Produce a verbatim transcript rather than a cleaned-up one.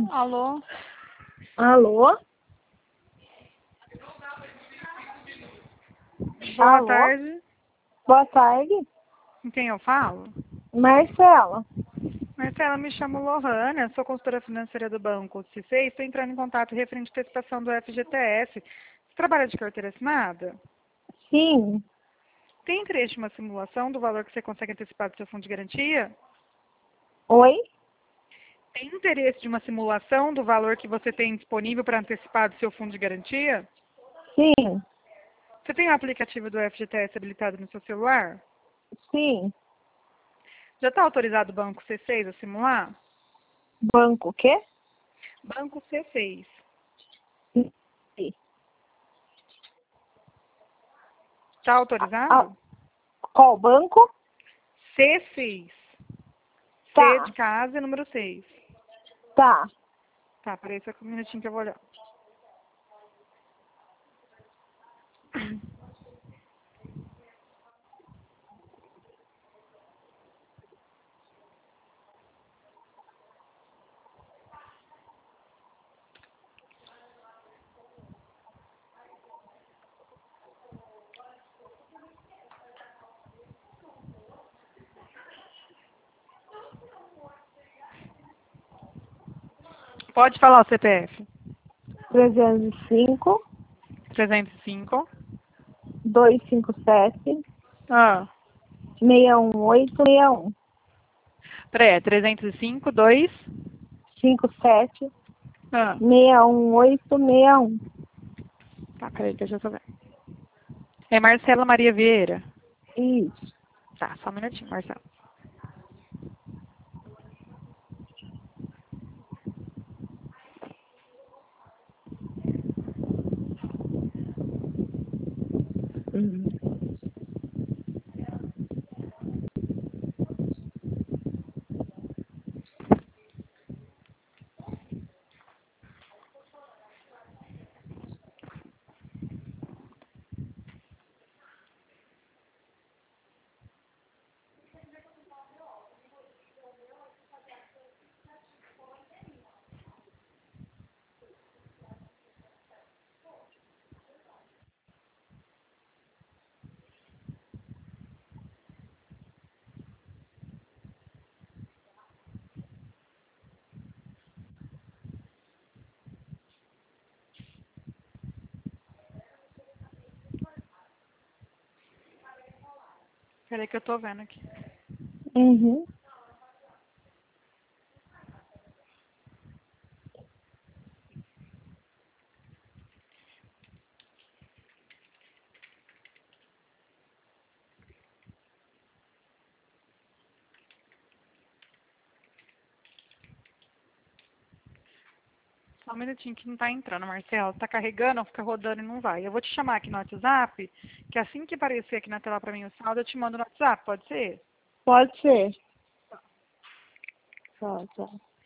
Alô? Alô? Boa Alô? tarde. Boa tarde. Com quem eu falo? Marcela. Marcela, me chamo Lohana, sou consultora financeira do Banco C C e estou entrando em contato referente à antecipação do F G T S. Você trabalha de carteira assinada? Sim. Tem interesse em uma simulação do valor que você consegue antecipar do seu fundo de garantia? Oi? Tem interesse de uma simulação do valor que você tem disponível para antecipar do seu fundo de garantia? Sim. Você tem o aplicativo do F G T S habilitado no seu celular? Sim. Já está autorizado o Banco C seis a simular? Banco o quê? Banco C seis. Sim. Está Ah, autorizado? qual banco? C seis. C de Tá. casa e número seis. Tá. Tá, peraí só um minutinho que eu vou olhar. Pode falar o C P F. trezentos e cinco, trezentos e cinco. duzentos e cinquenta e sete, Ah, seiscentos e dezoito, sessenta e um. peraí, é trezentos e cinco, dois. cinquenta e sete, Ah, seiscentos e dezoito, sessenta e um. tá, peraí, deixa eu só ver. É Marcela Maria Vieira. Isso. Tá, só um minutinho, Marcela. Uhum. Peraí que eu tô vendo aqui. Uhum. Só um minutinho que não tá entrando, Marcela. Tá carregando, fica rodando e não vai. Eu vou te chamar aqui no WhatsApp, que assim que aparecer aqui na tela pra mim o saldo, eu te mando no WhatsApp, pode ser? Pode ser. Tá, tá.